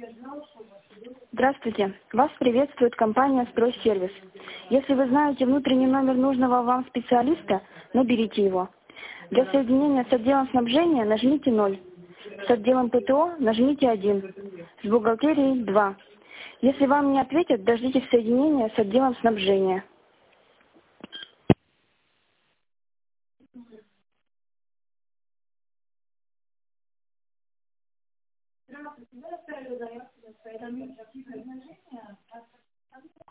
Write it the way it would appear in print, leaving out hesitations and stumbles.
Здравствуйте. Вас приветствует компания «Стройсервис». Если вы знаете внутренний номер нужного вам специалиста, наберите его. Для соединения с отделом снабжения нажмите 0. С отделом ПТО нажмите 1. С бухгалтерией 2. Если вам не ответят, дождитесь соединения с отделом снабжения.